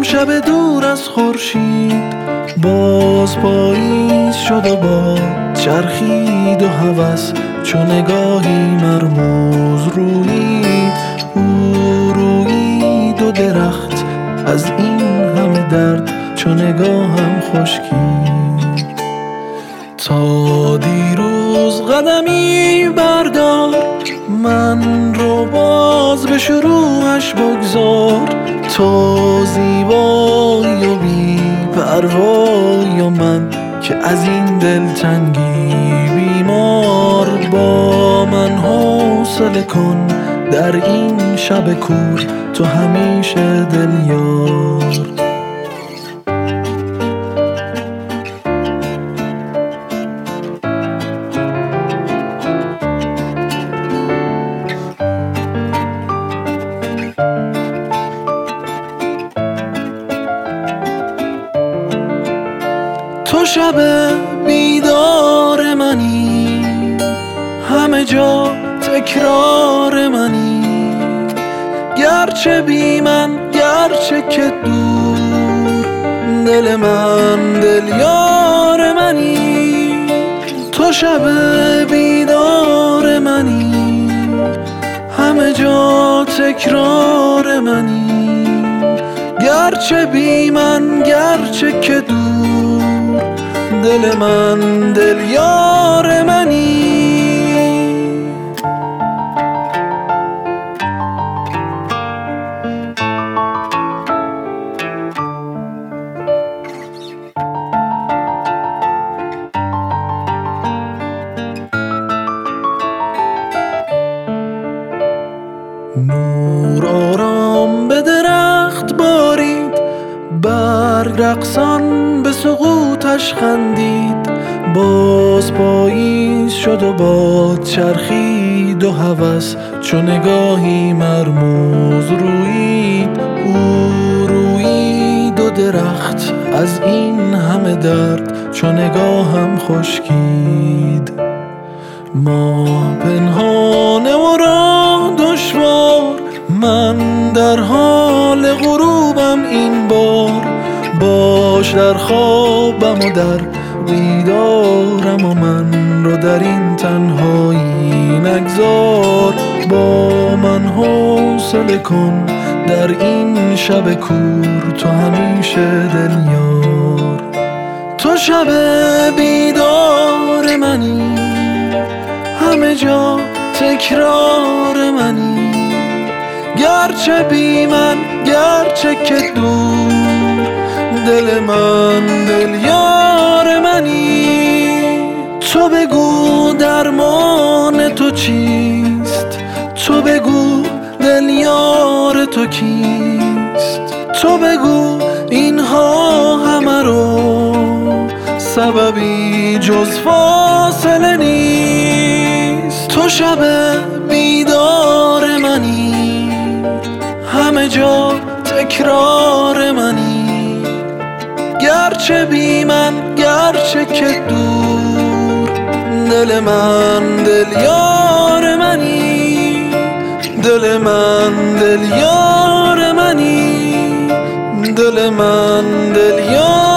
شب دور از خورشید باز پاییز شد و با چرخید و هوس چو نگاهی مرموز رویید او رویید و درخت از این همه درد چو نگاهم خشکید. تا دیروز قدمی بردار من رو باز به شروعش بگذار، تو زیبایی و بی پروایی و من که از این دلتنگی بیمار. با من حوصله کن در این شب کور تو همیشه دلیار. تو شب بیدار منی، همه جا تکرار منی، گرچه بی من گرچه که دور دل من دل یار منی. تو شب بیدار منی، همه جا تکرار منی، گرچه بی من گرچه که دور دل من دل یار منی. نور آرام به درخت بارید، برگ رقصان به سقوطش خندید، باز پاییز شد و باد چرخید و هوس چو نگاهی مرموز رویید او رویید و درخت از این همه درد چو نگاهم خشکید. ما پنهانه و راه دشوار، من در حال غروبم این بار، باش در خوابم و در بیدارم و من رو در این تنهایی نگذار. با من حوصله کن در این شب کور تو همیشه دلیار. تو شب بیدار منی، همه جا تکرار منی، گرچه بی من گرچه که دور دل من دل یار منی. تو بگو درمان تو چیست، تو بگو دل یار تو کیست، تو بگو اینها همه رو سببی جز فاصله نیست. تو شب بیدار منی، همه جا تکرار منی، گرچه بی من گرچه که دور دل من دل یار منی، دل من دل یار منی، دل من دل یار